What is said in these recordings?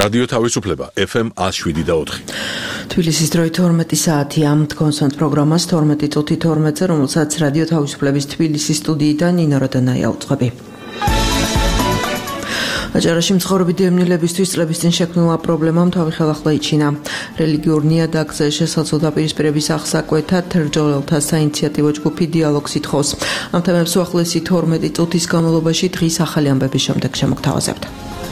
რადიო თავისუფლება FM 107.4. თბილისის დროით 12 საათია. კონსონტ პროგრამას 12 წუთი 12-ზე, რომელსაც რადიო თავისუფლების თბილისის სტუდიიდან ნინო როდანაია უძღვები. აჭარაში მცხოვრები დევნილებისთვის წლების წინ შექმნილმა პრობლემამ თავი ხელახლა იჩინა. რელიგიურ ნიადაგზე შესაძლო პირისპირების აღსაკვეთად თერჯოლელთა საინიციატივო ჯგუფი დიალოგს ითხოვს. ამ თემებს უახლოესი 12 წუთის განმავლობაში დღის ახალი ამბების შემდეგ შემოგთავაზებთ.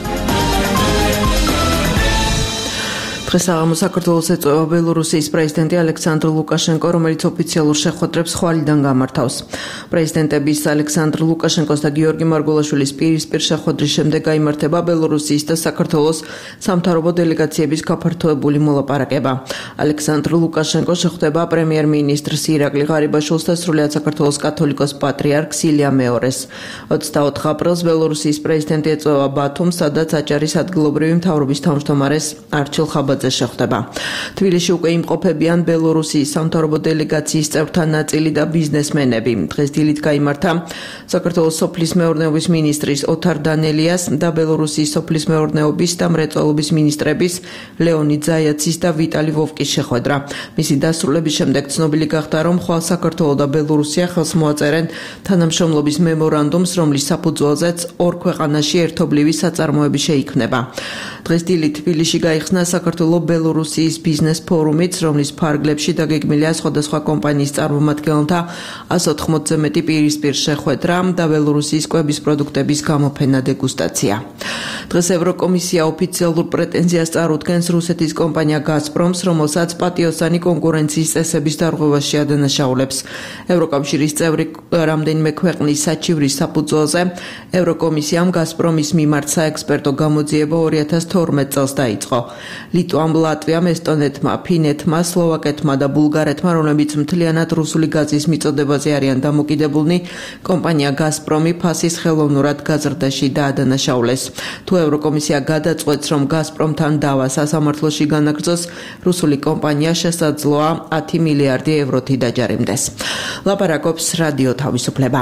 დღესაღამო საქართველოს ეწევა ბელორუსიის პრეზიდენტი ალექსანდრ ლუკაშენკო, რომელიც ოფიციალურ შეხვედრებს ხვალიდან გამართავს. პრეზიდენტების ალექსანდრ ლუკაშენკოს და გიორგი მარგველაშვილის პირისპირ შეხვედრის შემდეგ გაიმართება ბელორუსიის და საქართველოს სამთავრობო დელეგაციების გაფართოებული მოლაპარაკება. ალექსანდრ ლუკაშენკო შეხვდება პრემიერ-მინისტრს ირაკლი ღარიბაშვილს და სრულიად საქართველოს კათოლიკოს პატრიარქს ილია მეორეს. 24 აპრილს ბელორუსიის პრეზიდენტი ეწევა ბათუმს, სადაც აჭარის ადგილობრივი მთავრობის თავმჯდომარეს არჩილ ხაბაძე შეხვდება. თბილისში უკვე იმყოფებიან ბელორუსიის სამთავრობო დელეგაციის წევრთა ნაწილი და ბიზნესმენები. დღეს დილით გაიმართა საქართველოს სოფლის მეურნეობის მინისტრის ოთარ დანელიას და ბელორუსიის სოფლის მეურნეობის და მრეწველობის მინისტრების ლეონიდ ზაიაცის და ვიტალი ვოვკის შეხვედრა. მისი დასრულების შემდეგ ცნობილი გახდა, რომ ხვალ საქართველო და ბელორუსია ხელს მოაწერენ თანამშრომლობის მემორანდუმს, რომლის საფუძველზეც ორ ქვეყანაში ერთობლივი საწარმოები შეიქმნება. დღეს დილით თბილისში გაიხსნა საქართველო-ბელორუსიის ბიზნეს ფორუმიც, რომლის ფარგლებში დაგეგმილია სხვადასხვა კომპანიის წარმომადგენელთა 180-ზე მეტი პირისპირ შეხვედრა და ბელორუსიის კვების პროდუქტების გამოფენა დეგუსტაცია. დღეს ევროკომისია ოფიციალურ პრეტენზიას წარუდგენს რუსეთის კომპანია გაზპრომს, რომელსაც პატიოსანი კონკურენციის წესების დარღვევაში ადანაშაულებს. ევროკავშირის წევრი რამდენიმე ქვეყნის საჩივრის საფუძველზე ევროკომისიამ გაზპრომის მიმართ საექსპერტო გამოძიება 2012 წელს დაიწყო. ლიტვამ, ლატვიამ, ესტონეთმა, ფინეთმა, სლოვაკეთმა და ბულგარეთმა, რომლებიც მთლიანად რუსული გაზის მიწოდებაზე არიან დამოკიდებულნი, კომპანია გაზპრომი ფასის ხელოვნურად გაზრდაში დაადანაშაულეს. თუ ევროკომისია გადაწყვეტს, რომ გაზპრომთან დავა სასამართლოში განაგრძოს, რუსული კომპანია შესაძლოა 10 მილიარდი ევროთი დაჯარიმდეს. ლაპარაკობს რადიო თავისუფლება.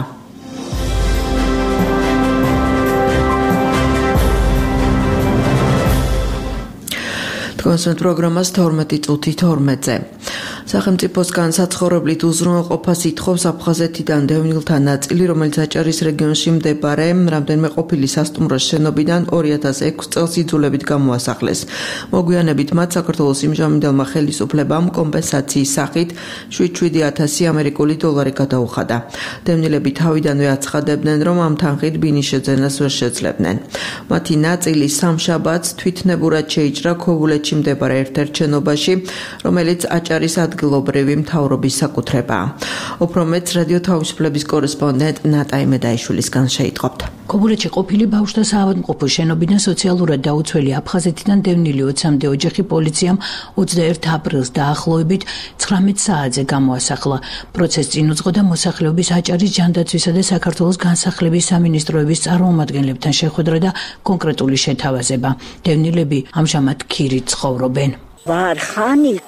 კონსონტ პროგრამას 12 წუთი 12-ზე. სახელმწიფოსგან საცხოვრებლით უზრუნველყოფას ითხოვს აფხაზეთიდან დევნილთა ნაწილი, რომელიც აჭარის რეგიონში მდებარე რამდენიმე ყოფილი სასტუმროს შენობიდან 2006 წელს იძულებით გამოასახლეს. მოგვიანებით მათ საქართველოს იმჟამინდელმა ხელისუფლებამ კომპენსაციის სახით 7,000 ამერიკული დოლარი გადაუხადა. დევნილები თავიდანვე აცხადებდნენ, რომ ამ თანხით ბინის შეძენას ვერ შეძლებდნენ. მათი ნაწილი სამშაბათს თვითნებურად შეიჭრა ქობულეთში მდებარე ერთ-ერთ შენობაში, რომელიც აჭარის ადგილობრივი მთავრობის საკუთრებაა. უფრო მეტს რადიო თავისუფლების კორესპონდენტ ნატაი მედაიშვილისგან შეიტყობთ. ქობულეთში ყოფილი ბავშვთა საავადმყოფოს შენობიდან სოციალურად დაუცველი აფხაზეთიდან დევნილი 20-მდე ოჯახი პოლიციამ 21 აპრილს დაახლოებით 19 საათზე გამოასახლა. პროცესს წინ უძღოდა მოსახლეობის აჭარის ჯანდაცვისა და საქართველოს განსახლების სამინისტროების წარმომადგენლებთან შეხვედრა და კონკრეტული შეთავაზება. დევნილები ამჟამად ქირით ცხოვრობენ. ვარ ხანიკ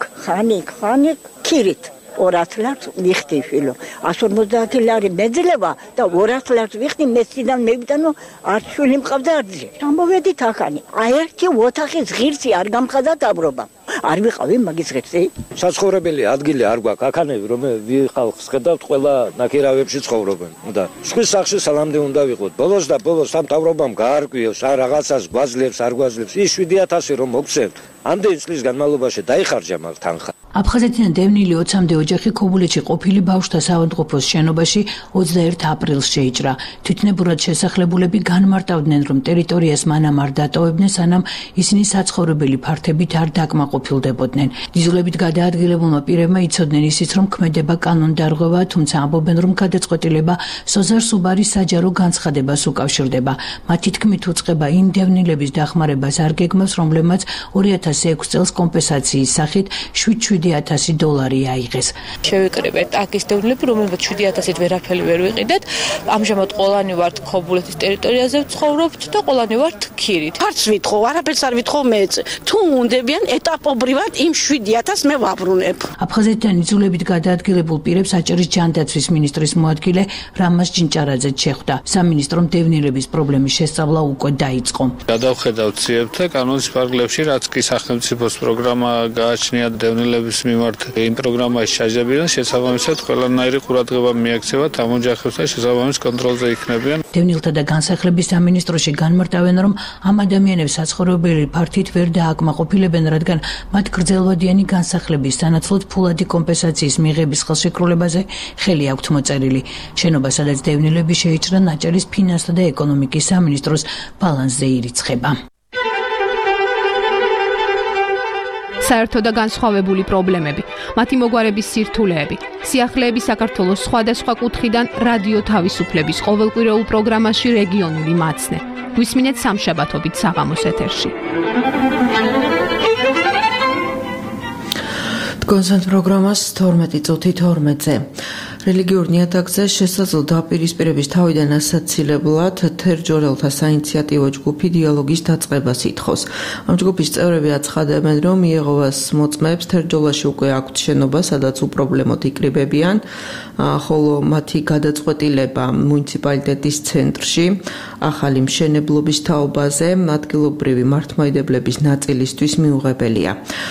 ქირით 200 ლარს ვიხდი შილო 150 ლარი მეძლება და 200 ლარს ვიხდი მესიდან მევიდანო არც შვილი მყავდა არცი ამოვედით ახანი აი ერთი ოთახის ღირსი არ გამხადა დაბრობა არ ვიყავი მაგის ღირსი საცხოვრებელი ადგილი არ გვაქვს აქანები რომ ხალხს ხედავთ ყველა ნაკერავებში ცხოვრობენ და სხვის სახში სალამდე უნდა ვიყოთ ბოლოს სამთავრობამ გაარკვიოს არ რაღაცას გვაძლევს არ გვაძლევს ის 7,000 რომ მოგცემთ ამდენი წლის განმავლობაში დაიხარჯა მაგ თანხა აფხაზეთიდან დევნილი 20-მდე ოჯახი ქობულეთში ყოფილი ბავშვთა საავადმყოფოს შენობაში 21 აპრილს შეიჭრა. თვითნებურად შესახლებულები განმარტავდნენ, რომ ტერიტორიას მანამ არ დატოვებდნენ, სანამ ისინი საცხოვრებელი ფართებით არ დაკმაყოფილდებოდნენ. დიზულებით გადაადგილებულმა პირებმა იცოდნენ ისიც, რომ ქმედება კანონდარღვევა, თუმცა ამბობენ, რომ გადაწყვეტილება სოზარ სუბარის საჯარო განცხადებას უკავშირდება. მათი თქმით უწყება იმ დევნილების დახმარებას არ გეგმავს, რომლებმაც 2006 წელს კომპენსაციის სახით 7 $7,000 აიღეს. შევიკრიბეთ აკის დევნილები, რომელმაც 7,000-ით ვერაფერი ვერ ვიყიდეთ. ამჟამად ყველანი ვართ ქობულეთის ტერიტორიაზე ვცხოვრობთ და ყველანი ვართ ქირით. არც ვითხოვ, არაფერს არ ვითხოვ მეც. თუ უნდებიან ეტაპობრივად იმ 7,000 მე ვაბრუნებ. აფხაზეთიდან იძულებით გადაადგილებულ პირებს აჭარის ჯანდაცვის მინისტრის მოადგილე რამაზ ჯინჭარაძე შეხვდა. სამინისტრომ დევნილების პრობლემის შესწავლა უკვე დაიწყო. გადავხედავთ ციებთა კანონის პარაგრაფში, რაც კი სახელმწიფოს პროგრამა გააჩნია დევნილების მიმართ იმ პროგრამაში ჩაჯდებიან, შესაბამისად ყველანაირი ყურადღება მიაქცევათ ამ ოჯახებს და შესაბამის კონტროლზე იქნებიან. დევნილთა და განსახლების სამინისტროში განმარტავენ, რომ ამ ადამიანებს საცხოვრებელი ფართით ვერ დააკმაყოფილებენ, რადგან მათ გრძელვადიანი განსახლების სანაცვლოდ ფულადი კომპენსაციის მიღების ხელშეკრულებაზე ხელი აქვთ მოწერილი. შენობა, სადაც დევნილები შეიჭრან, აჭარის ფინანსთა და ეკონომიკის სამინისტროს ბალანსზე ირიცხება. საერთო და განსხვავებული პრობლემები, მათი მოგვარების სირთულეები, სიახლეები საქართველოს სხვადასხვა კუთხიდან რადიო თავისუფლების ყოველკვირეულ პროგრამაში რეგიონული მაცნე. გვისმინეთ სამშაბათობით საღამოს ეთერში. კონსერტ პროგრამას 12:12-ზე. რელიგიურ ნიადაგზე შესაძლო დაპირისპირების თავიდან ასაცილებლად თერჯოლელთა საინიციატივო ჯგუფი დიალოგის დაწყებას ითხოვს. ამ ჯგუფის წევრები აცხადებენ, რომ იეჰოვას მოწმეებს თერჯოლაში უკვე აქვთ შენობა, სადაც უპრობლემოდ იკრიბებიან, ხოლო მათი გადაწყვეტილება მუნიციპალიტეტის ცენტრში ახალი მშენებლობის თაობაზე ადგილობრივი მართლმადიდებლების ნაწილისთვის მიუღებელია.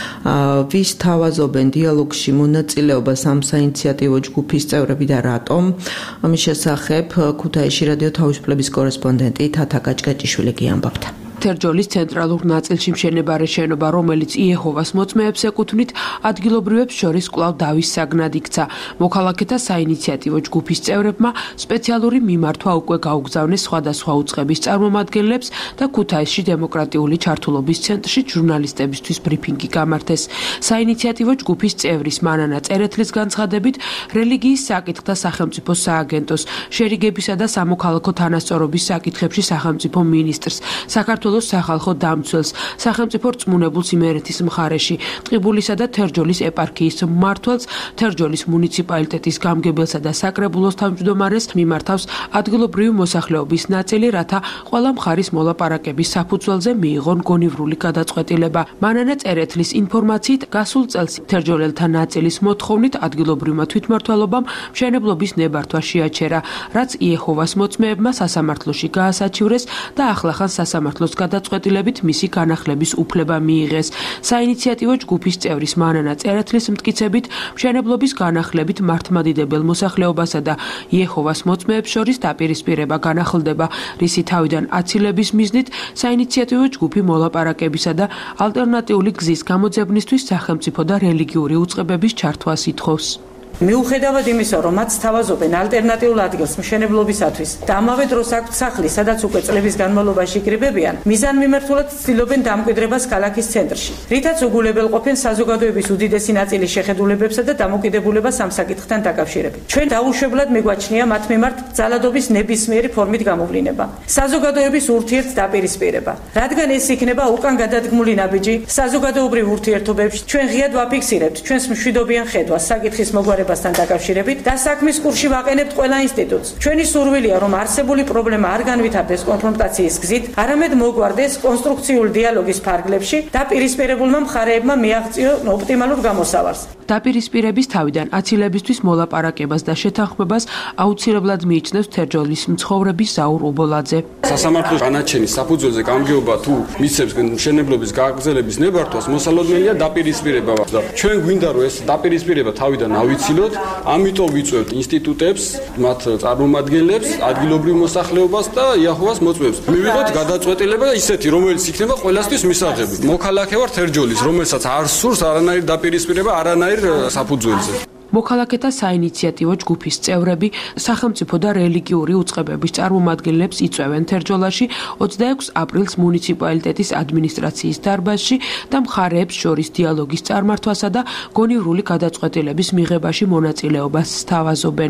ვის თავაზობენ დიალოგში მონაწილეობას ამ საინიციატივო ჯგუფის წევრები და რატომ? ამის შესახებ ქუთაისში რადიო თავისუფლების კორესპონდენტი თათა გაჭკაჭიშვილი გიამბობთ. თერჯოლის ცენტრალურ ნაწილში მშენებარე შენობა, რომელიც იეჰოვას მოწმეებს ეკუთვნით, ადგილობრივებს შორის კვლავ დავის საგნად იქცა. მოქალაქეთა საინიციატივო ჯგუფის წევრებმა სპეციალური მიმართვა უკვე გაუგზავნეს სხვადასხვა უწყების წარმომადგენლებს და ქუთაისში დემოკრატიული ჩართულობის ცენტრში ჟურნალისტებისთვის ბრიფინგი გამართეს. საინიციატივო ჯგუფის წევრის მანანა წერეთლის განცხადებით, რელიგიის საკითხთა სახელმწიფო სააგენტოს, შერიგებისა და სამოქალაქო თანასწორობის საკითხებში სახელმწიფო მინისტრს, საქართველოს სახალხო დამცველს, სახელმწიფო რწმუნებულს იმერეთის მხარეში, ტყიბულისა და თერჯოლის ეპარქიის მმართველს, თერჯოლის მუნიციპალიტეტის გამგებელსა და საკრებულოს თავმჯდომარეს მიმართავს ადგილობრივი მოსახლეობის ნაწილი, რათა ყველა მხარის მოლაპარაკების საფუძველზე მიიღონ გონივრული გადაწყვეტილება. მანანა წერეთლის ინფორმაციით, გასულ წელს თერჯოლელთა ნაწილის მოთხოვნით ადგილობრივმა თვითმმართველობამ მშენებლობის ნებართვა შეაჩერა, რაც იეჰოვას მოწმეებმა სასამართლოში გაასაჩივრეს და ახლახან სასამართლოს გადაწყვეტილებით მისი განახლების უფლება მიიღეს. საინიციატივო ჯგუფის წევრის მანანა წერეთლის მტკიცებით, მშენებლობის განახლებით მართლმადიდებელ მოსახლეობასა და იეჰოვას მოწმეებს შორის დაპირისპირება განახლდება, რისი თავიდან აცილების მიზნით საინიციატივო ჯგუფი მოლაპარაკებისა და ალტერნატიული გზის გამოძებნისთვის სახელმწიფო და რელიგიური უწყებების ჩართვას ითხოვს. მიუხედავად იმისა, რომ მათ თავაზობენ ალტერნატიულ ადგილს მშენებლობისათვის და ამავე დროს აქვთ სახლი, სადაც უკვე წლების განმავლობაში იკრიბებიან, მიზანმიმართულად ცდილობენ დამკვიდრებას ქალაქის ცენტრში, რითაც უგულებელყოფენ საზოგადოების უდიდესი ნაწილის შეხედულებებსა და დამოკიდებულებას ამ საკითხთან დაკავშირებით. ჩვენ დაუშვებლად მიგვაჩნია მათ მიმართ ძალადობის ნებისმიერი ფორმით გამოვლინება, საზოგადოების ურთიერთ დაპირისპირება, რადგან ეს იქნება უკან გადადგმული ნაბიჯი საზოგადოებრივ ურთიერთობებში. ჩვენ ღიად ვაფიქსირებთ ჩვენს მშვიდობიან ხედვას საკითხის მოგვარებასთან დაკავშირებით და საქმის კურსში ვაყენებთ ყველა ინსტიტუტს. ჩვენი სურვილია, რომ არსებული პრობლემა არ განვითარდეს კონფრონტაციის გზით, არამედ მოგვარდეს კონსტრუქციული დიალოგის ფარგლებში და პირისპირებულმა მხარეებმა მიაღწიონ ოპტიმალურ გამოსავალს. დაპირისპირების თავიდან აცილებისთვის მოლაპარაკებას და შეთანხმებას აუცილებლად მიიჩნევს თერჯოლის მცხოვრები ზაურ ობოლაძე. სასამართლოს განაჩენის საფუძველზე გამგეობა თუ მისცემს მშენებლობის გაგრძელების ნებართვას, მოსალოდნელია დაპირისპირება და ჩვენ გვინდა რომ ეს დაპირისპირება თავიდან ავიცილოთ, ამიტომ ვიწვევთ ინსტიტუტებს, მათ წარმომადგენლებს, ადგილობრივ მოსახლეობას და იეჰოვას მოწმეებს. მივიღოთ გადაწყვეტილება ისეთი, რომელიც იქნება ყველასთვის მისაღები. მოქალაქე ვარ თერჯოლის, რომელსაც არ სურს არანაირი დაპირისპირება, არანაირ საფუძველზე. მოქალაქეთა საინიციატივო ჯგუფის წევრები სახელმწიფო და რელიგიური უწყებების წარმომადგენლებს იწვევენ თერჯოლაში 26 აპრილს მუნიციპალიტეტის ადმინისტრაციის დარბაზში და მხარეებს შორის დიალოგის წარმართვასა და გონივრული გადაწყვეტილების მიღებაში მონაწილეობას სთავაზობენ.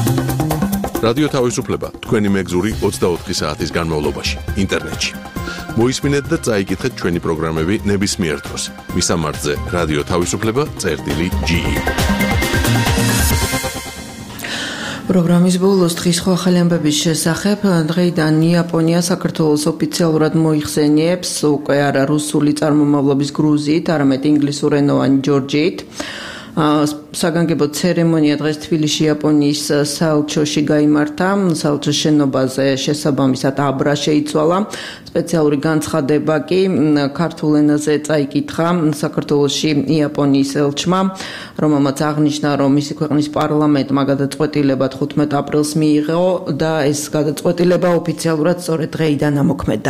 რადიო თავისუფლება თქვენი მეგზური 24 საათის განმავლობაში ინტერნეტში მოისმინეთ და წაიკითხეთ ჩვენი პროგრამები ნებისმიერ დროს. მისამართზე რადიო თავისუფლება წერტილი.ge. პროგრამის ბოლოს დღის სხვა ახალი ამბების შესახებ დღეიდან იაპონია საქართველოს ოფიციალურად მოიხსენიებს უკვე არა რუსული წარმომავლობის გრუზიით, არამედ ინგლისურენოვანი ჯორჯიით. საგანგებო ცერემონია დღეს თბილისში იაპონიის საელჩოში გაიმართა. საელჩოს შენობაზე შესაბამისად აბრა შეიცვალა. სპეციალური განცხადება კი ქართულ ენაზე წაიკითხა საქართველოში იაპონიის ელჩმა, რომელმაც აღნიშნა, რომ მისი ქვეყნის პარლამენტმა გადაწყვეტილება 15 აპრილს მიიღო და ეს გადაწყვეტილება ოფიციალურად სწორედ დღეიდან ამოქმედდა.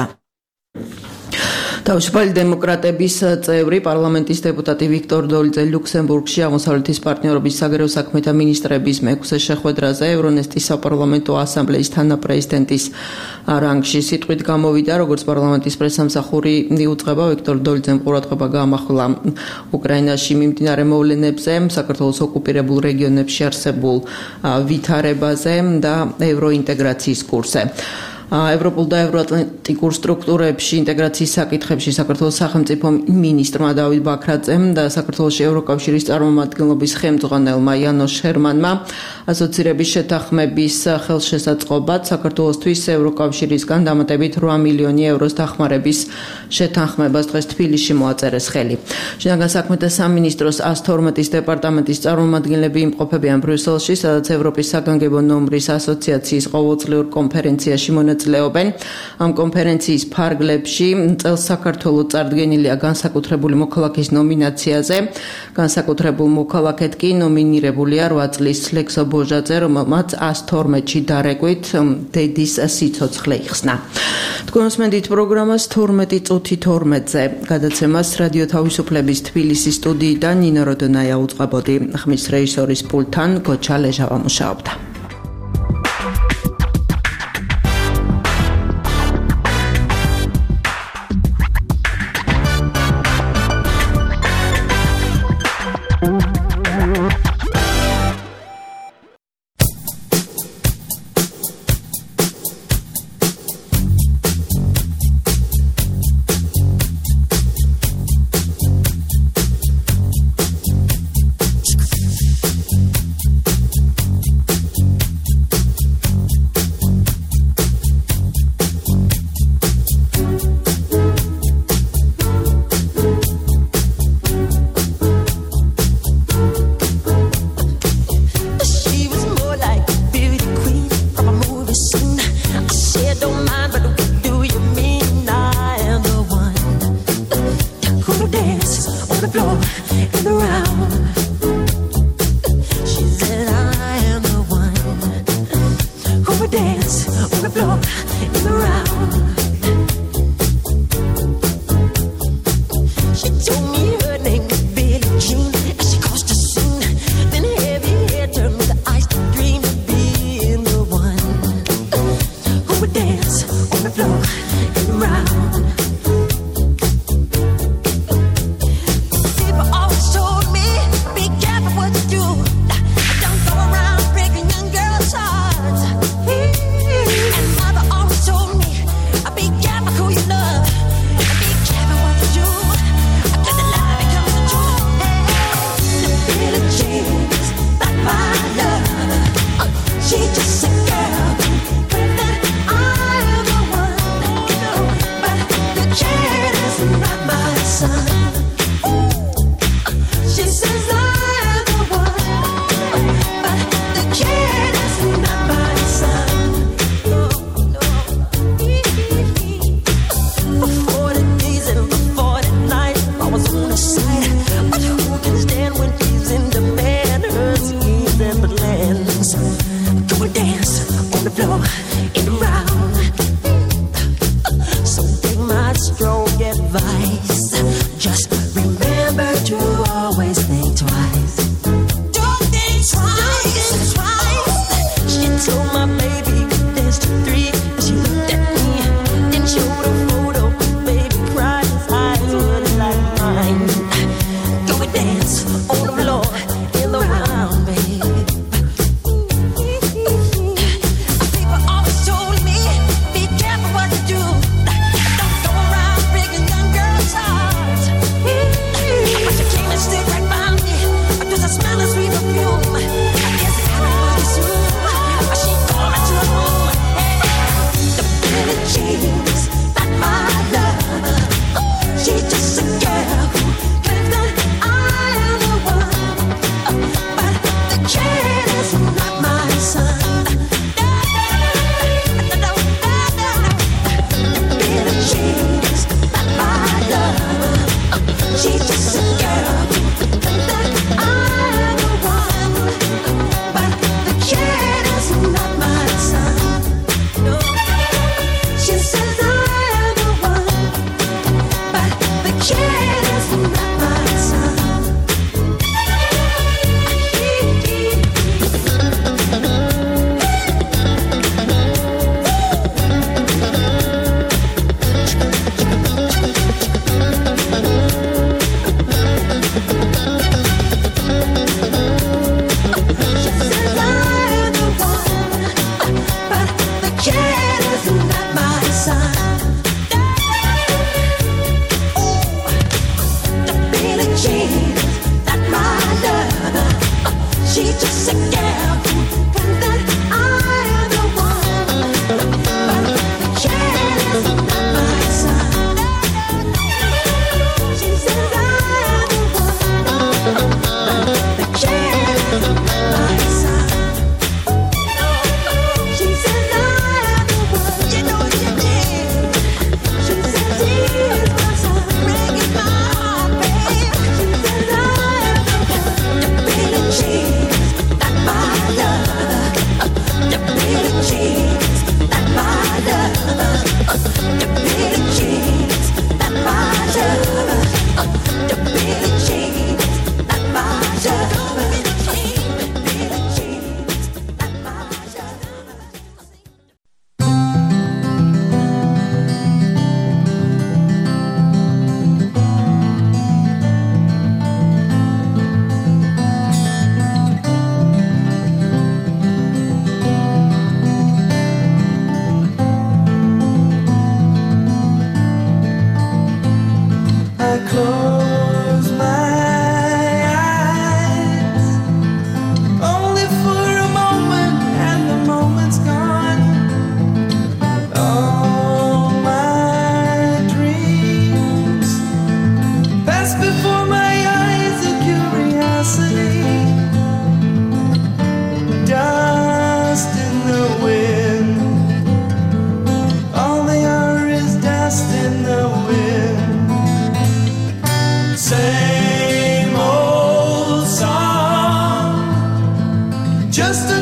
თავისუფალი დემოკრატების წევრი პარლამენტის დეპუტატი ვიქტორ დოლიძე ლუქსემბურგში აღმოსავლეთის პარტნიორობის საგარეო საქმეთა მინისტრების მეექვსე შეხვედრაზე ევრონესტის საპარლამენტო ასამბლეის თანაპრეზიდენტის რანგში სიტყვით გამოვიდა, როგორც პარლამენტის პრესამსახური იუწყება, ვიქტორ დოლიძემ ყურადღება გაამახვილა უკრაინაში მიმდინარე მოვლენებზე, საქართველოს ოკუპირებულ რეგიონებში არსებულ ვითარებაზე და ევროინტეგრაციის კურსზე. ევროპულ და ევროატლანტიკურ სტრუქტურებში ინტეგრაციის საკითხებში საქართველოს სახელმწიფო მინისტრმა დავით ბაქრაძემ და საქართველოს ევროკავშირის წარმომადგენლობის ხელმძღვანელმა იანოშ ჰერმანმა ასოცირების შეთანხმების ხელშესაწყობად საქართველოსთვის ევროკავშირისგან დამატებით 8 მილიონი ევროს დახმარების შეთანხმებას დღეს თბილისში მოაწერეს ხელი. შინაგან საქმეთა სამინისტროს 112-ის დეპარტამენტის წარმომადგენლები იმყოფებიან ბრიუსელში, სადაც ევროპის საგანგებო ნომრის ასოციაციის ყოველწლიურ კონფერენციაში მონაწილეობენ. ამ კონფერენციის ფარგლებში წელს საქართველოს წარდგენილია განსაკუთრებული მოქალაქის ნომინაციაზე. განსაკუთრებულ მოქალაქედ კი ნომინირებულია 8 წლის ლექსო ბოჟაძე, რომელმაც 112-ში დარეკვით დედის სიცოცხლე იხსნა. თქვენს მენდით პროგრამას 12 წუთი 12-ზე გადაცემას რადიო თავისუფლების თბილისის სტუდიიდან ნინო როდონაია უწყებოდი. ხმის რეჟისორის პულტთან გოჩა ლეჟავა მუშაობდა.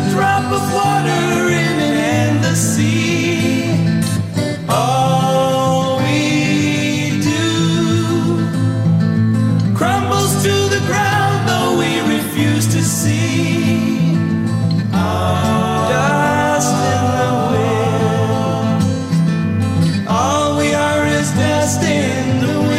drop of water in an endless sea. All we do crumbles to the ground, though we refuse to see. Dust in the wind. All we are is dust in the wind.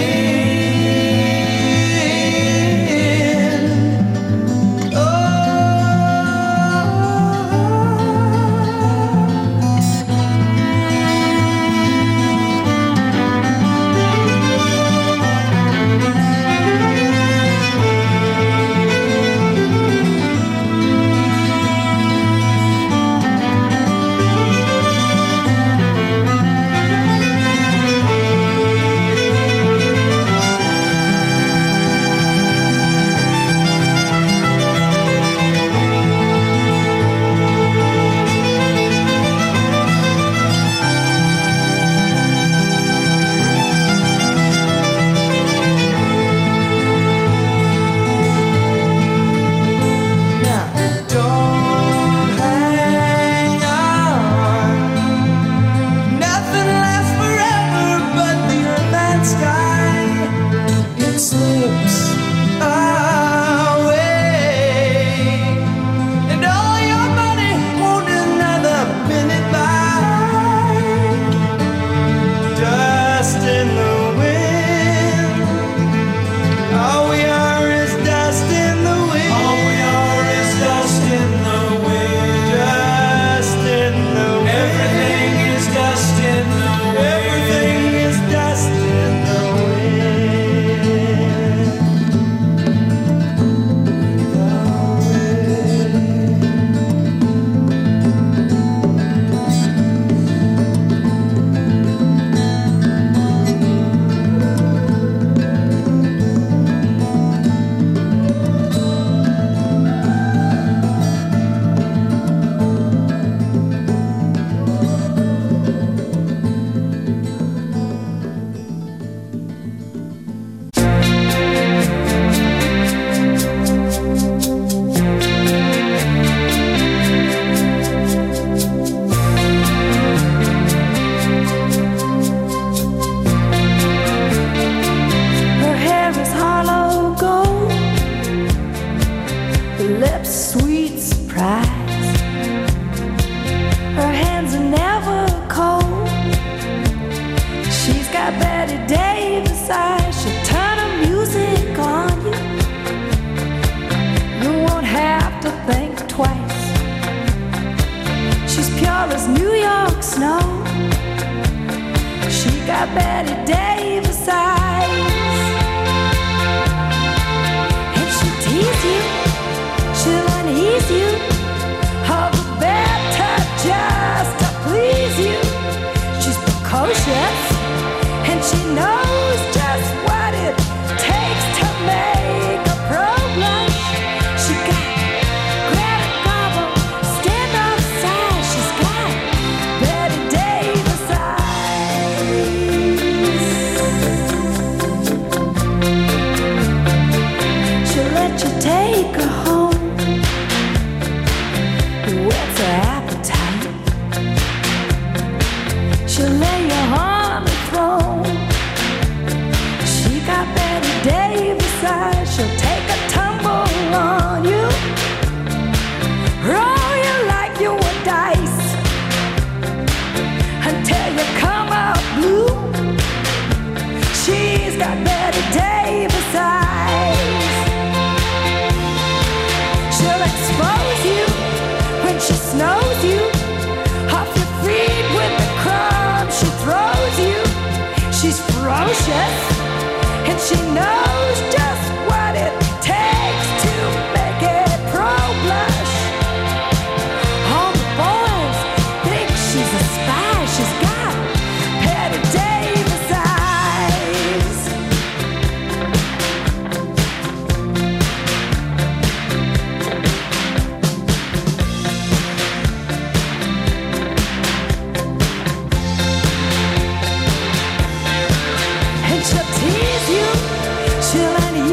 She'll tease you, she'll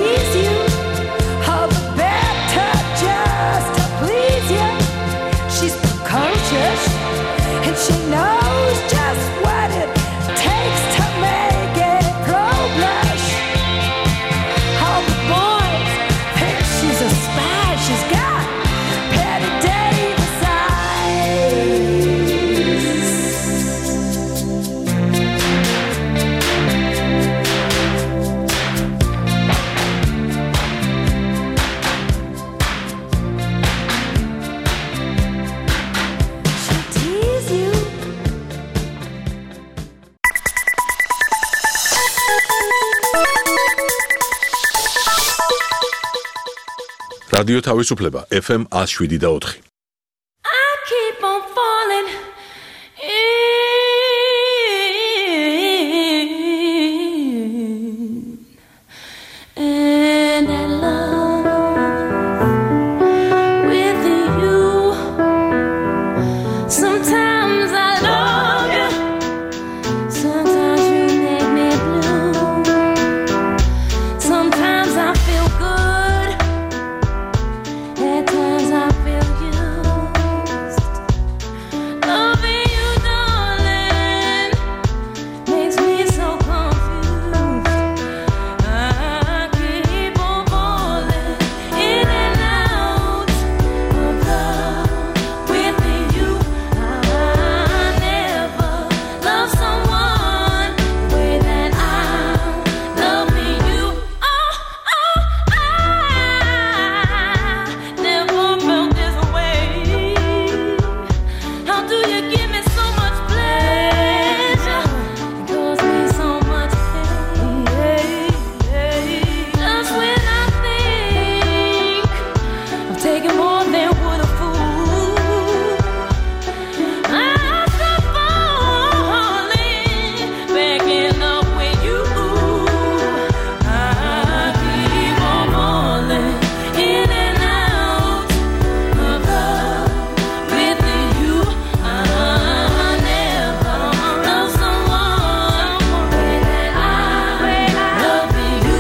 რადიო თავისუფლება FM 107.4. I keep on falling in love with you. Sometimes I love you, sometimes you make me blue. Sometimes I feel good, at times I feel used. Loving you, darling, makes me so confused. I keep on falling in and out of love with you. I never loved someone the way that I'm loving you. I never felt this way. How do you give me so much pleasure and cause me so much pain? Just when I think I'm taking more than would a fool, I stop falling, backing up with you. I keep on falling in and out of love with you. I never loved someone the way that I love you.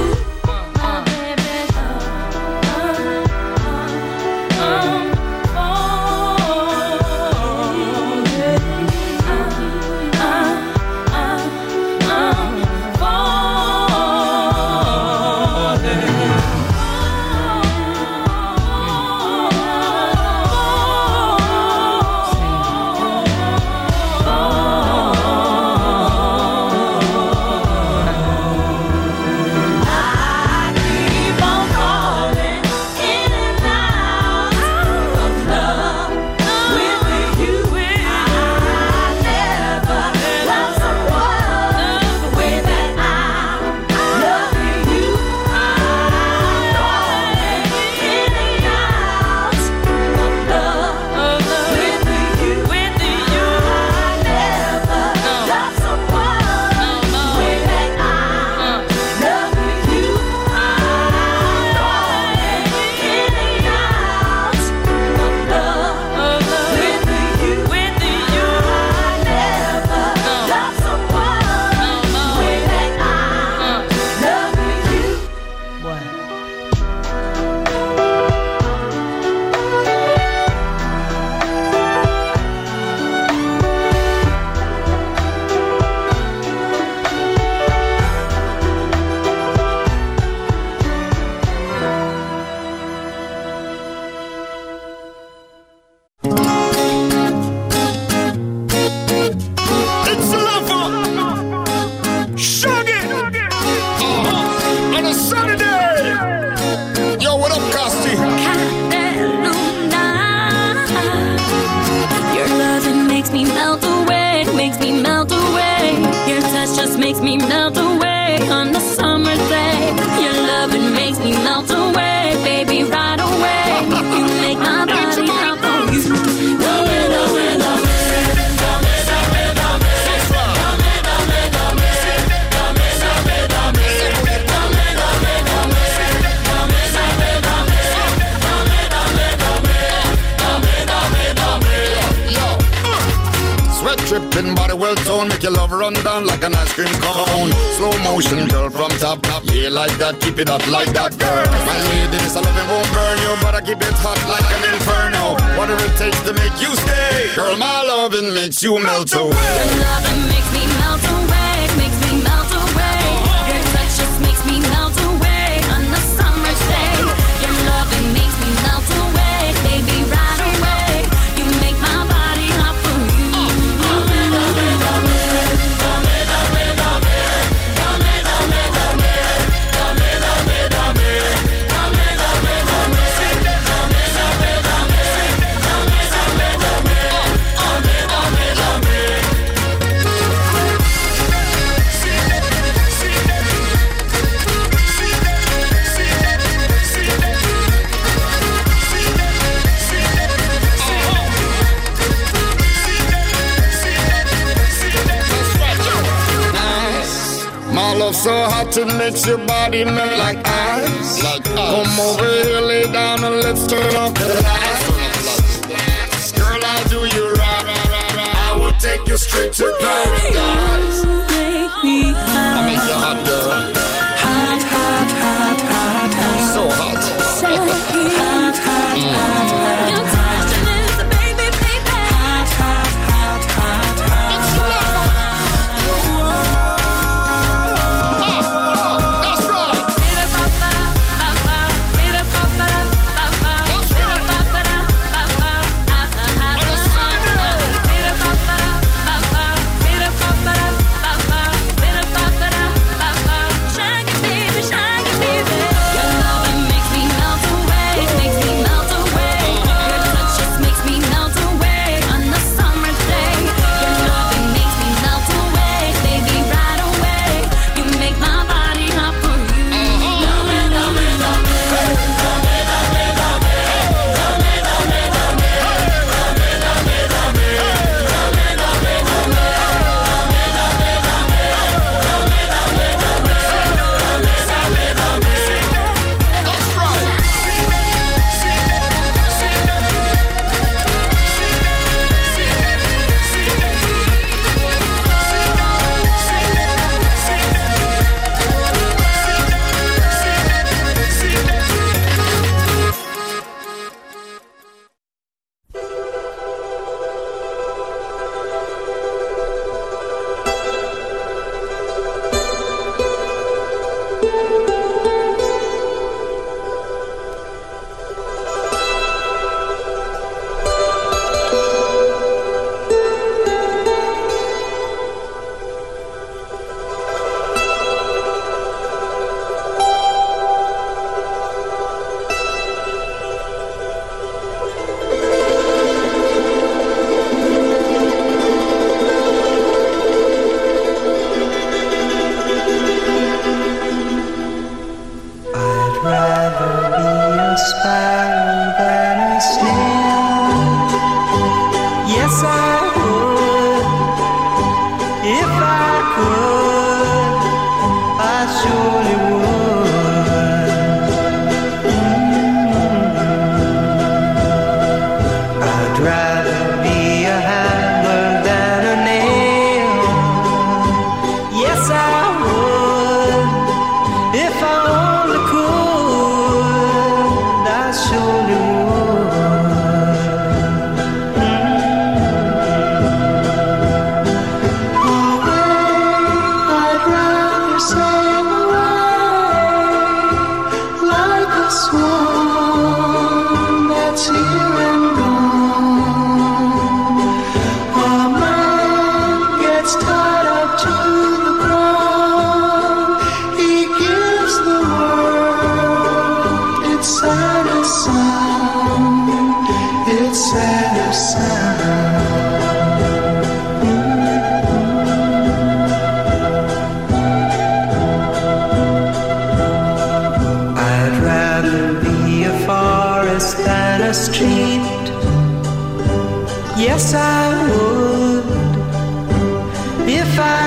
It's a lover, Shaggy, on a Saturday. Yo, what up, Costi? Your loving makes me melt away, makes me melt away. Your touch just makes me melt away on a summer day. Your loving makes me melt away, baby, right away. You make my body hop on you. Sweat dripping, body well toned, make your love run down like an ice cream cone. Slow motion, girl, from top, yeah, like that, keep it up like that, girl. My lady, this loving won't burn you, but I keep it hot like an inferno. Whatever it takes to make you stay, girl, my loving makes you melt away. Your loving makes me melt away, makes me melt away. Your touch just makes me melt away on a summer day. Your loving makes me melt away, baby, right away. You make my body hot for you. love so hot it makes your body melt like ice. Come over here, lay down and let's turn off the lights. Girl, I'll do you right. I will take you straight to paradise. I make you hot, girl. Hot, hot, hot, hot, hot. So hot. So hot, hot, hot. Your touching is the baby, baby. Hot, hot, hot, hot, hot. It's love. That's right. Shaggy baby, shaggy baby. Your loving makes me melt away, makes me melt away. Your touch just makes me melt away on the summer day. Your loving makes me melt away, baby, right away. You make my body hot for you. Love me, love me, love me. Yes, I would. If I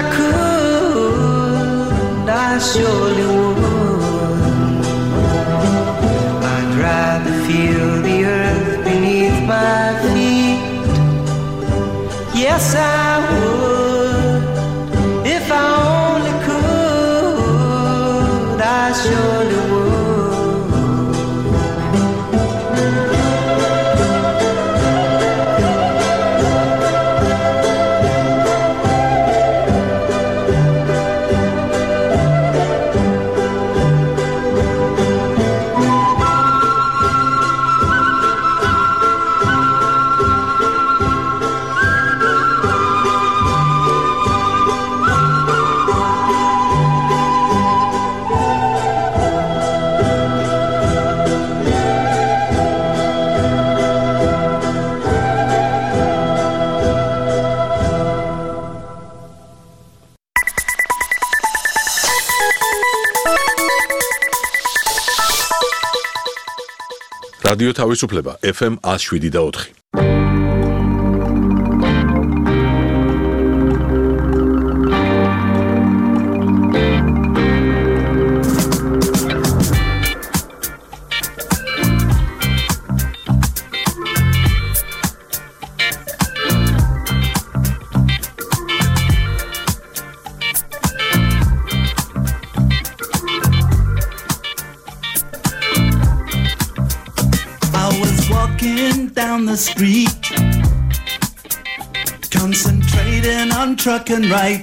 could, I surely would. I'd rather feel the earth beneath my feet. Yes, I would. If I only could, I surely would. რადიო თავისუფლება FM 107.4. down the street, concentrating on trucking right.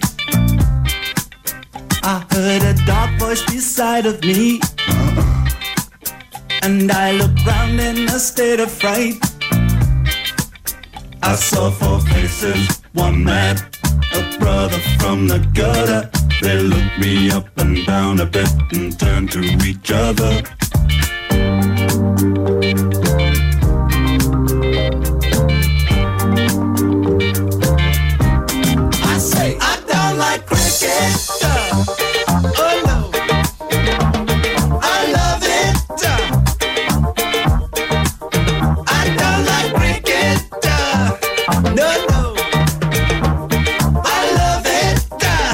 I heard a dark voice beside of me, and I looked round in a state of fright. I saw four faces, one mad, a brother from the gutter. They looked me up and down a bit and turned to each other. I say, I don't like cricket. Oh no, I love it. I don't like cricket. No, no, I love it.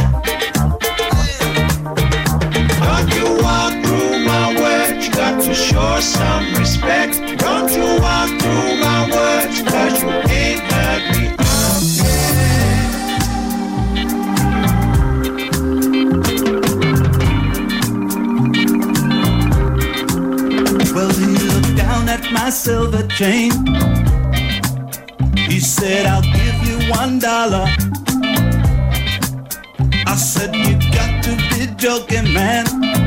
Don't you walk through my words, you got to show some respect. Don't you walk through my words, cause you ain't heard me. Well, he looked down at my silver chain. He said, I'll give you $1. I said, you got to be joking, man.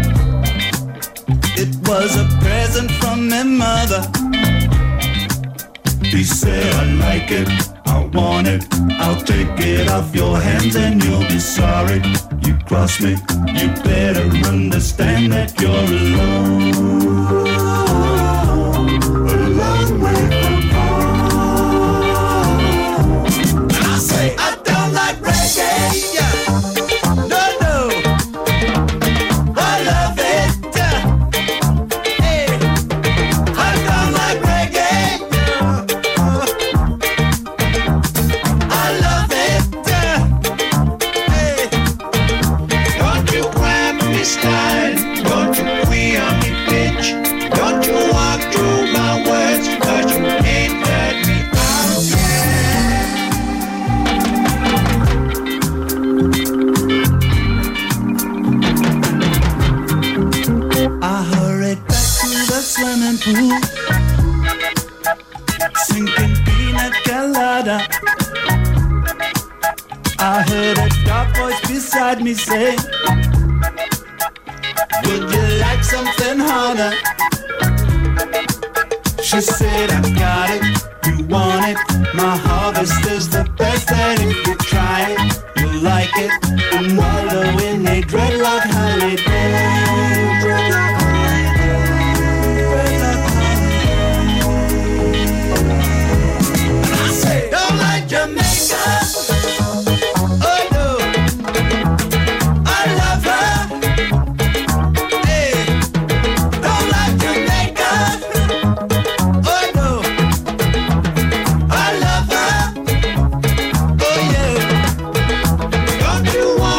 It was a present from my mother. He said, I like it, I want it, I'll take it off your hands and you'll be sorry. You cross me, you better understand that you're alone. A long way from home. And I say, I don't like reggae. No, no, I love it. Hey, I don't like reggae. I love it. Hey, don't you grab me style, don't you queer me bitch, don't you walk through my words, cause you ain't heard me out yet. I hurried back to the swimming pool, sinking pina colada. I heard a dark voice beside me say, would you like something harder? She said, I got it, you want it. My harvest is the best, and if you try it, you'll like it. And wallow in a dreadlock holiday. Dreadlock holiday. Dreadlock holiday. And I say, don't like Jamaica. Oh no, I love her. Hey, don't like Jamaica. Oh no, I love her. Oh yeah, don't you want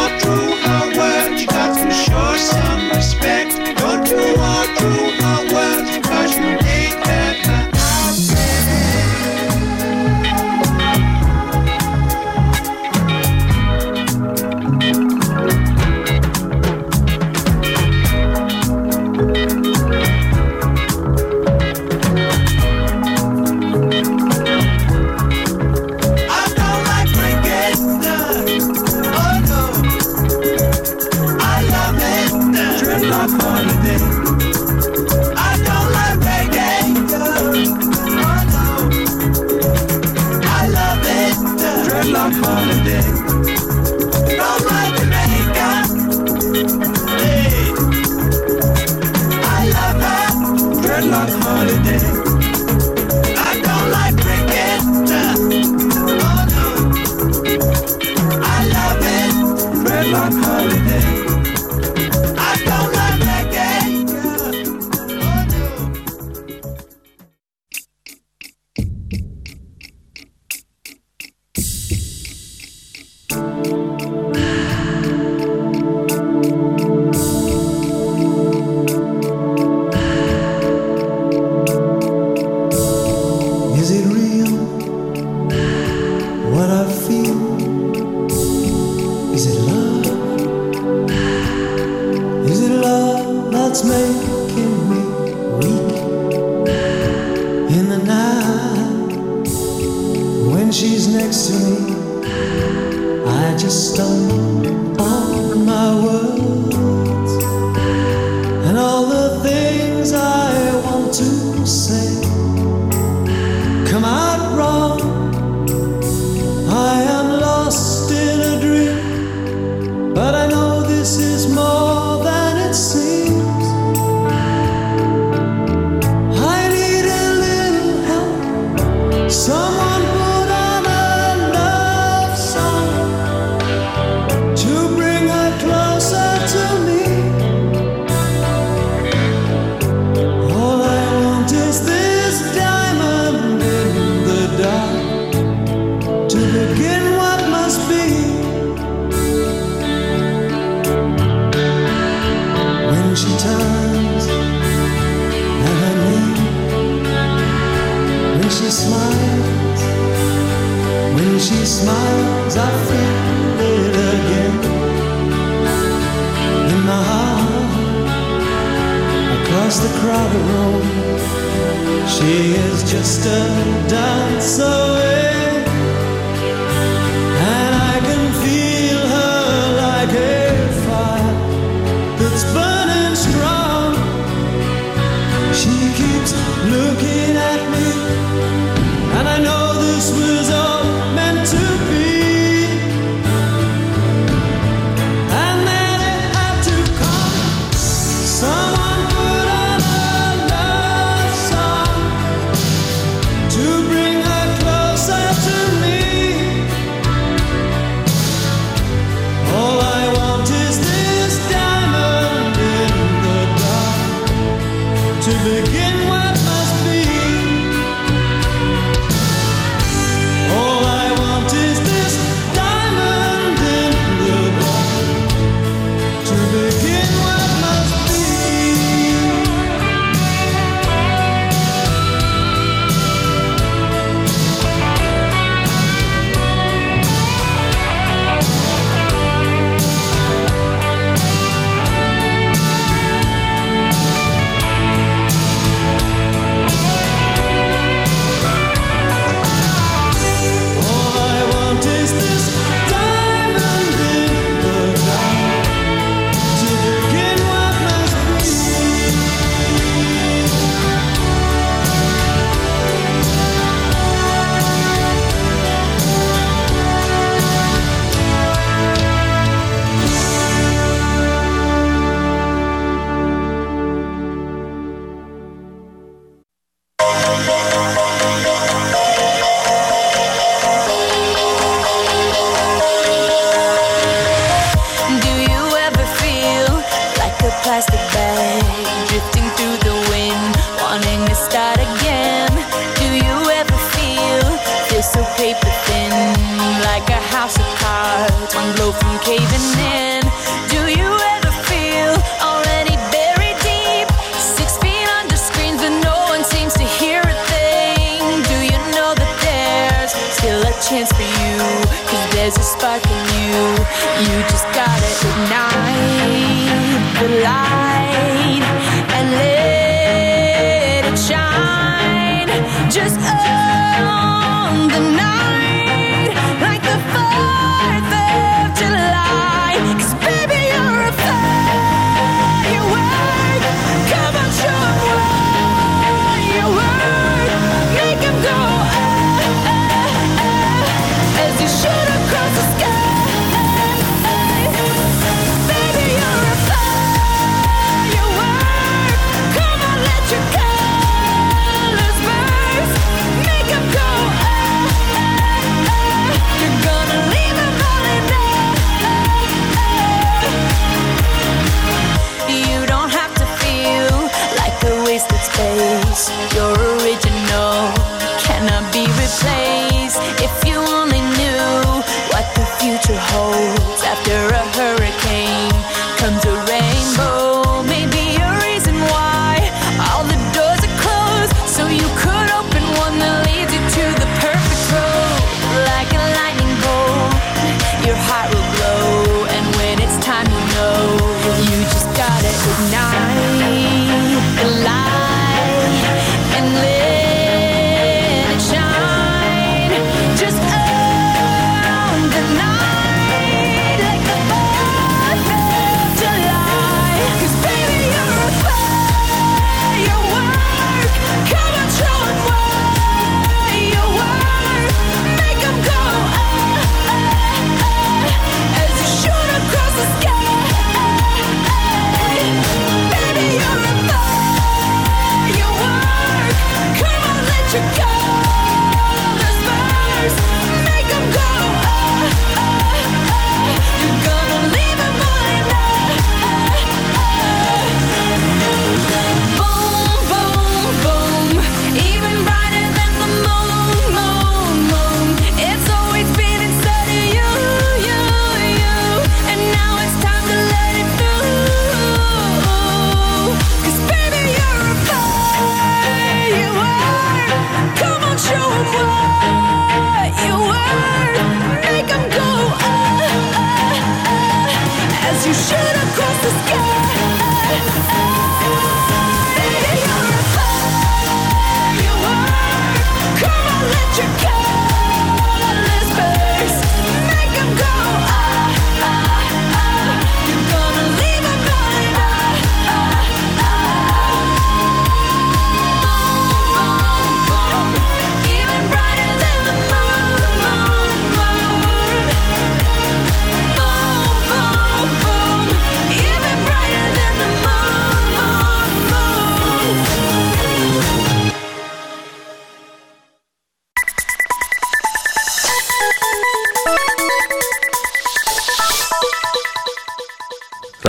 next to me, I just stumble on my words, and all the things I want to say come out wrong. I am lost in a dream, but I know this is more than it seems. I need a little help. Someone put on a love song to bring her closer to me. All I want is this diamond in the dark to begin what must be. When she turns at her knee, when she smiles, I feel it again in my heart. Across the crowded room, she is just a dance away, and I can feel her like a fire that's burning strong. She keeps looking at me, and I know this was all meant to be. And then it had to come. Someone put on a love song to bring her closer to me. All I want is this diamond in the dark to begin what must be. All I want is this diamond in the dark to begin what must be. All I want is this diamond in the dark to begin what must be. Do you ever feel like a plastic bag drifting through the wind, wanting to start again? Do you ever feel so paper thin, like a house of cards, one blow from caving in? Do you ever feel already buried deep, 6 feet under screens, but no one seems to hear a thing? Do you know that there's still a chance for you? 'Cause there's a spark in you. You just gotta ignite the light and let it shine. Just on the night, like the 4th of July. 'Cause baby, you're a firework. Come on, show 'em what you work. Make 'em go as you shoot across the sky. Baby, you're a firework. Come on, let your colors burst. Make 'em go you're gonna leave 'em all in You don't have to feel like a wasted space. You're original, cannot be replaced. If you only knew what the future holds. After a hurricane comes a rainbow. Maybe a reason why all the doors are closed, so you could open one that leads you to the perfect road. Like a lightning bolt, your heart will glow, and when it's time, you know you just gotta ignite the light and let it shine. Just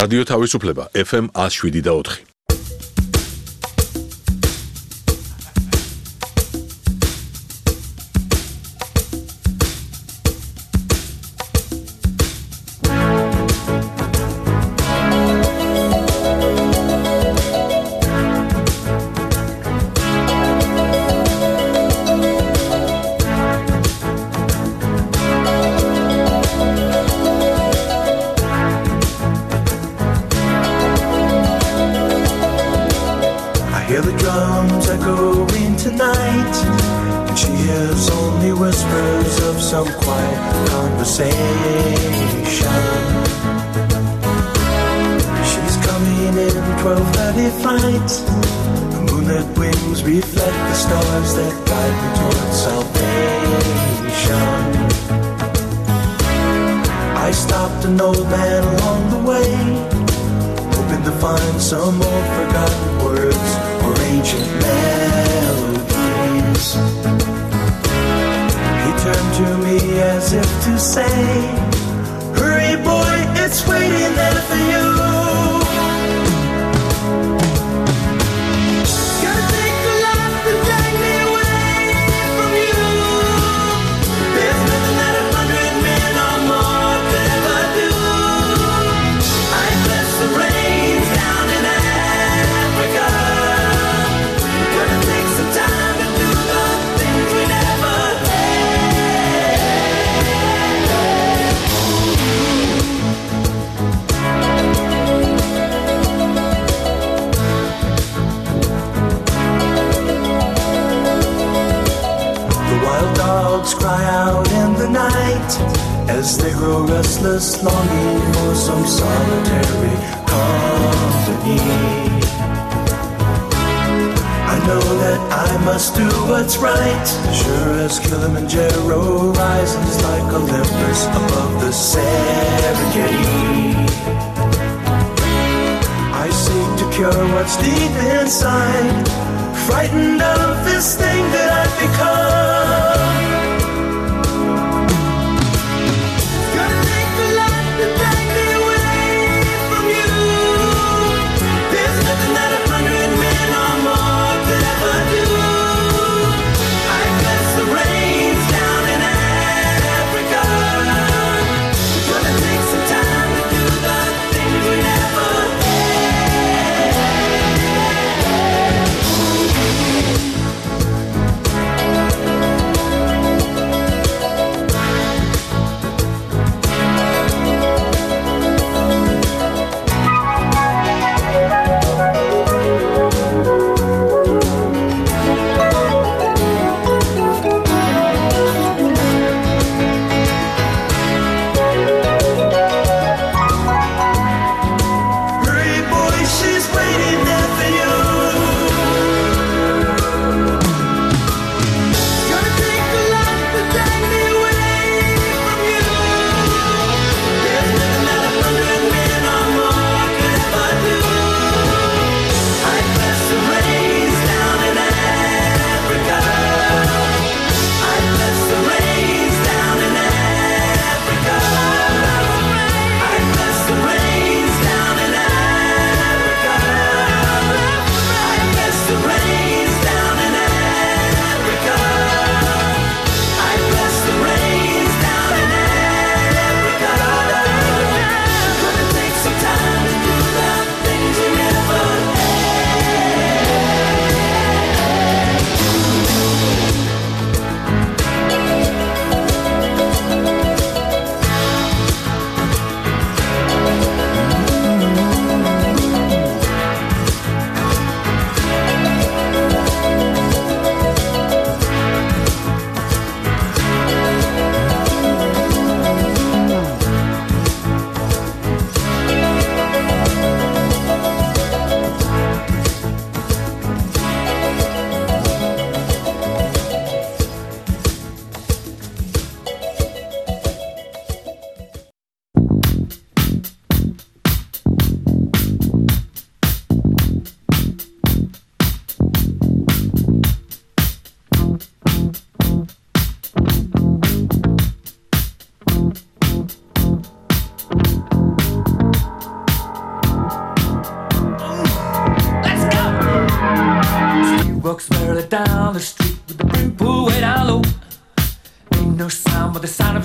რადიო თავისუფლება FM 107.4. Longing for some solitary company. I know that I must do what's right, sure as Kilimanjaro rises like Olympus above the Serengeti. I seek to cure what's deep inside, frightened of this thing that I've become.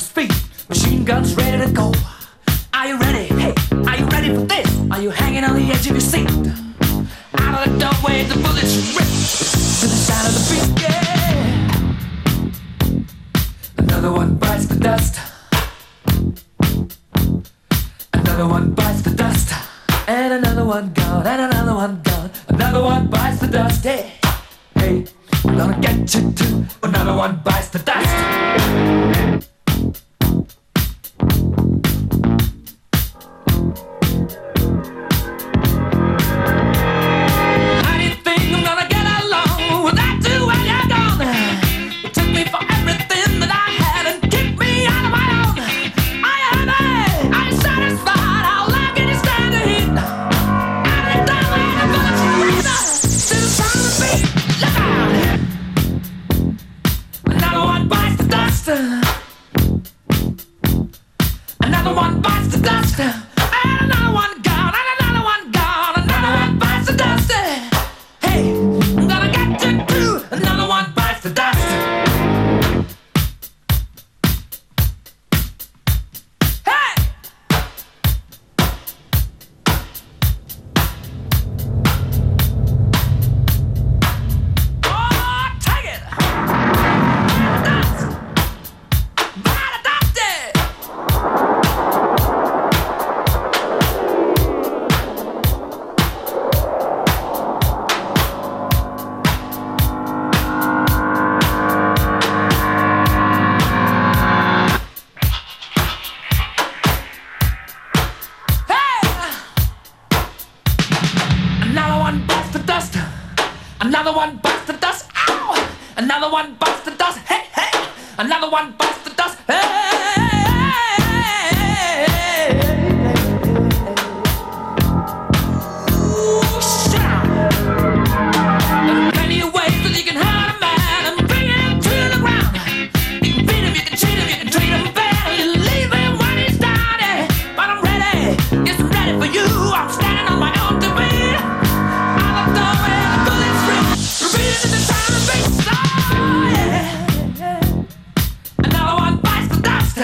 his feet, machine guns ready to go. Are you ready? Hey, are you ready for this? Are you hanging on the edge of your seat? Out of the doorway, the bullets rip to the sound of the beat. Yeah. Another one bites the dust. Another one bites the dust. And another one gone. And another one gone. Another one bites the dust. Hey, hey, I'm gonna get you too. Another one bites the dust. Another one bites the dust. And another one gone. And another one gone. Another one bites the dust. Hey, I'm gonna get you too. Another one bites the dust. Hey! Oh, take it! Dust! Bite the dust! Another one bites the dust. Another one bites the dust. Ow! Another one bites the dust. Hey, hey! Another one bites the dust. Hey! Ooh, shut up. There are plenty of ways that you can hurt a man and bring him to the ground. You can beat him, you can cheat him, you can treat him bad. You leave him when he's down. But I'm ready. Yes, I'm ready for you. I'm standing on my own to beat. Another one bites the dust.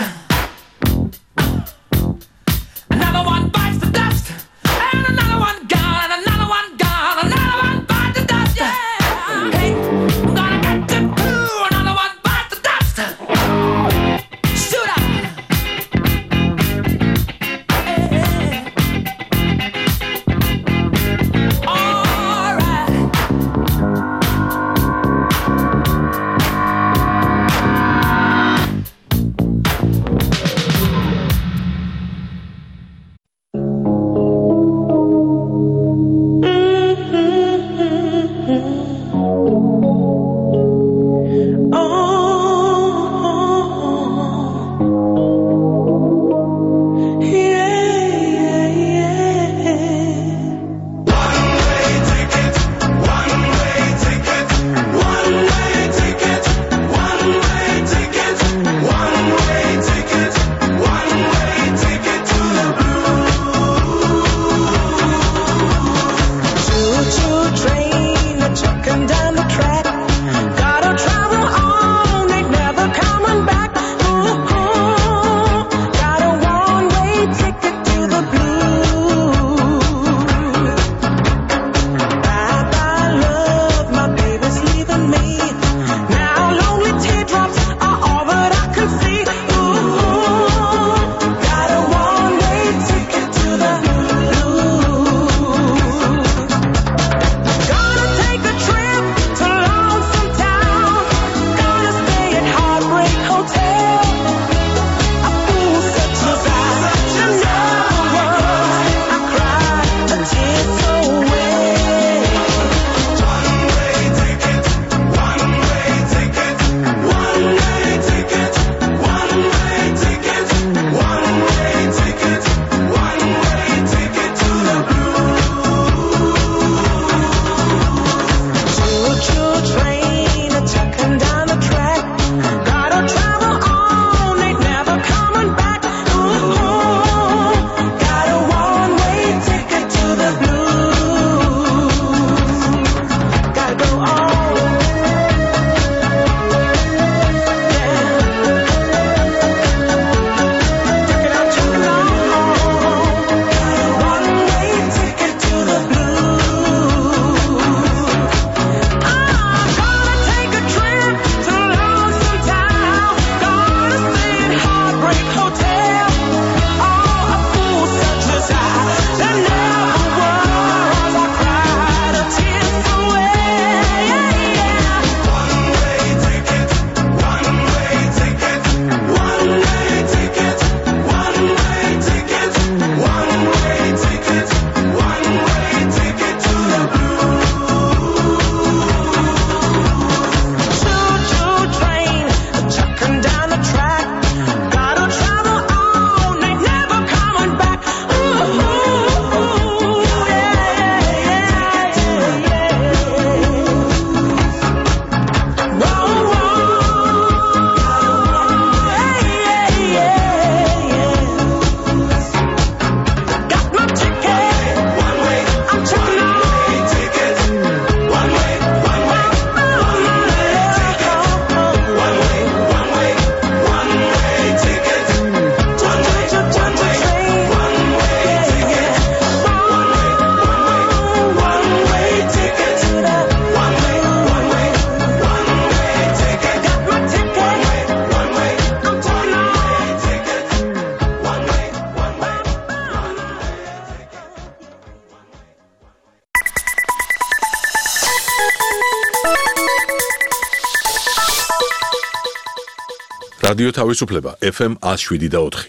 რადიო თავისუფლება FM 107.4.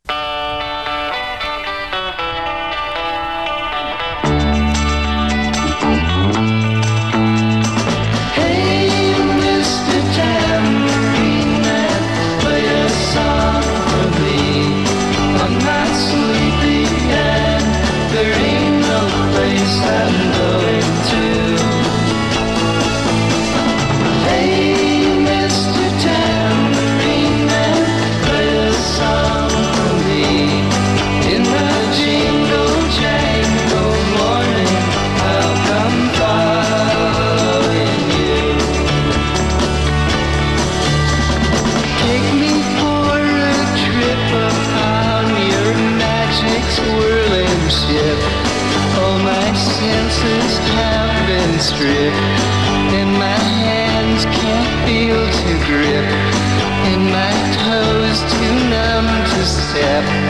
And my hands can't feel to grip, and my toes too numb to step.